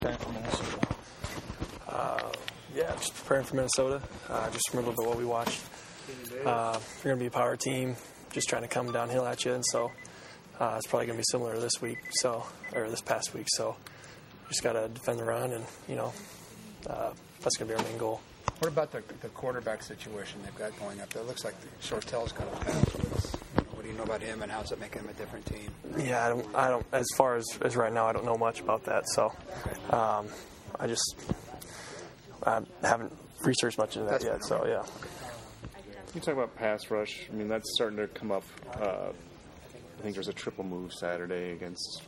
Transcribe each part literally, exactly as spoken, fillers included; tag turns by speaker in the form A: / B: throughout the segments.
A: Uh, yeah, just preparing for Minnesota. Uh, just from a little bit what we watched. Uh, you're going to be a power team, just trying to come downhill at you, and so uh, it's probably going to be similar this week, so or this past week. So just got to defend the run, and you know uh, that's going to be our main goal.
B: What about the the quarterback situation they've got going up there? It looks like Shortell's going to pass. What do you know about him, and how does it make him a different team?
A: Yeah, I don't. I don't. As far as, as right now, I don't know much about that. So um, I just I haven't researched much into that
B: That's
A: yet. So yeah.
C: You talk about pass rush. I mean, that's starting to come up. Uh, I think there's a triple move Saturday against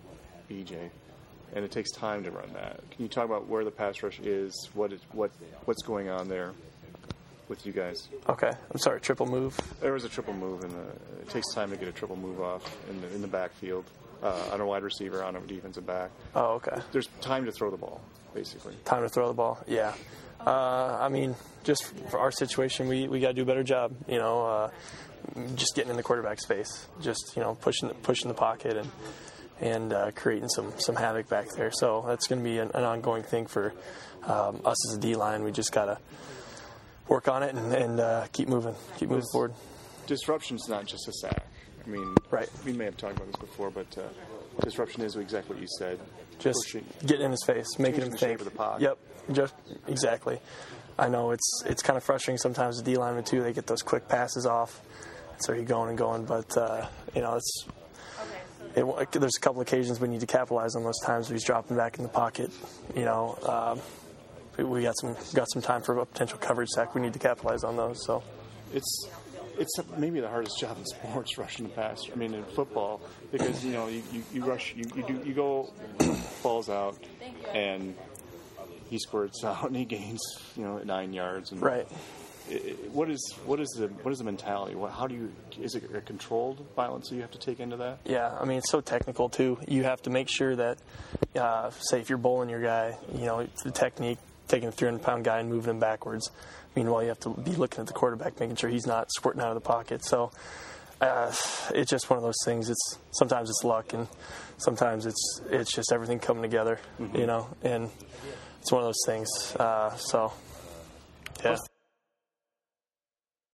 C: B J, and it takes time to run that. Can you talk about where the pass rush is? What it, what what's going on there with you guys?
A: Okay, I'm sorry. Triple move.
C: There was a triple move, and it takes time to get a triple move off in the in the backfield uh, on a wide receiver, on a defensive back.
A: Oh, okay.
C: There's time to throw the ball, basically.
A: Time to throw the ball. Yeah. Uh, I mean, just for our situation, we, we got to do a better job. You know, uh, just getting in the quarterback space, just you know pushing the, pushing the pocket and and uh, creating some some havoc back there. So that's going to be an, an ongoing thing for um, us as a D line. We just got to work on it and, and uh, keep moving, keep moving forward.
C: Disruption's not just a sack. I mean,
A: right.
C: We may have talked about this before, but uh, disruption is exactly what you said.
A: Just
C: Pushing,
A: getting in his face, making him
C: the
A: think.
C: Shape of the pocket.
A: Yep, just exactly. I know it's it's kind of frustrating sometimes. The D linemen too, they get those quick passes off, so you're going and going. But uh, you know, it's it, there's a couple occasions we need to capitalize on those times. He's dropping back in the pocket. You know, um, we, we got some got some time for a potential coverage sack. We need to capitalize on those. So
C: it's. It's maybe the hardest job in sports, rushing the pass. I mean, in football, because you know you, you, you rush, you you, do, you go, falls out, and he squirts out and he gains, you know, nine yards. And
A: right.
C: It, what is what is the what is the mentality? What, how do you is it a controlled violence that you have to take into that?
A: Yeah, I mean it's so technical too. You have to make sure that, uh, say, if you're bowling your guy, you know, it's the technique, taking a three hundred pound guy and moving him backwards. Meanwhile, you have to be looking at the quarterback, making sure he's not squirting out of the pocket. So uh, it's just one of those things. It's sometimes it's luck, and sometimes it's it's just everything coming together, mm-hmm. you know. And it's one of those things. Uh, so yeah.
D: What's